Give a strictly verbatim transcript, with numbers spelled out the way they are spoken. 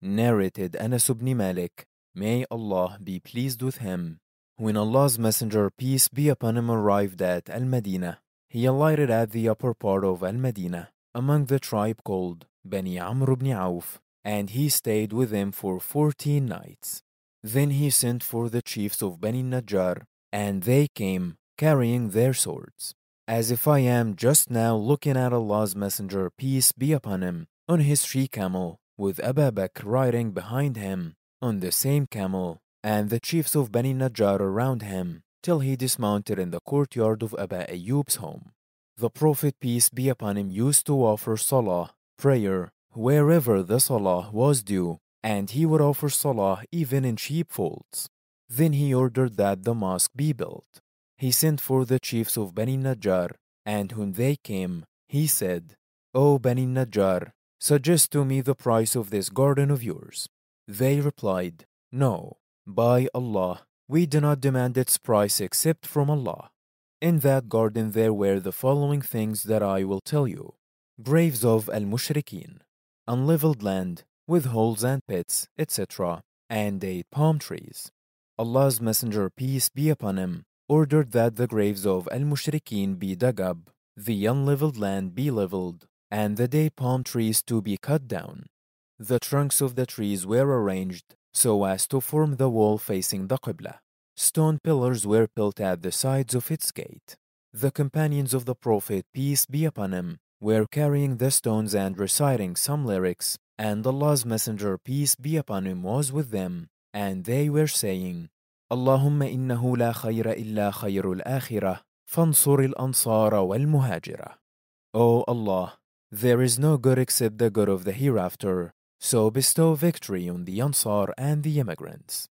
Narrated Anas ibn Malik, may Allah be pleased with him. When Allah's Messenger, peace be upon him, arrived at Al-Madinah, he alighted at the upper part of Al-Madinah, among the tribe called Bani Amr ibn Auf, and he stayed with them for fourteen nights. Then he sent for the chiefs of Bani Najjar, and they came, carrying their swords. As if I am just now looking at Allah's Messenger, peace be upon him, on his she-camel, with Abu Bakr riding behind him, on the same camel, and the chiefs of Bani Najjar around him, till he dismounted in the courtyard of Abu Ayyub's home. The Prophet, peace be upon him, used to offer salah, prayer, wherever the salah was due, and he would offer salah even in sheepfolds. Then he ordered that the mosque be built. He sent for the chiefs of Bani Najjar, and when they came, he said, O Bani Najjar, suggest to me the price of this garden of yours. They replied, No, by Allah, we do not demand its price except from Allah. In that garden there were the following things that I will tell you. Graves of Al-Mushrikeen, unleveled land, with holes and pits, et cetera, and date palm trees. Allah's Messenger, peace be upon him, ordered that the graves of Al-Mushrikeen be dug up, the unleveled land be leveled, and the date palm trees to be cut down. The trunks of the trees were arranged so as to form the wall facing the Qibla. Stone pillars were built at the sides of its gate. The companions of the Prophet, peace be upon him, were carrying the stones and reciting some lyrics, and Allah's Messenger, peace be upon him, was with them, and they were saying, Allahumma innahu la khayra illa khayrul akhirah, fansur al-ansara wal-muhajira. O Allah, there is no good except the good of the hereafter, so bestow victory on the Ansar and the immigrants.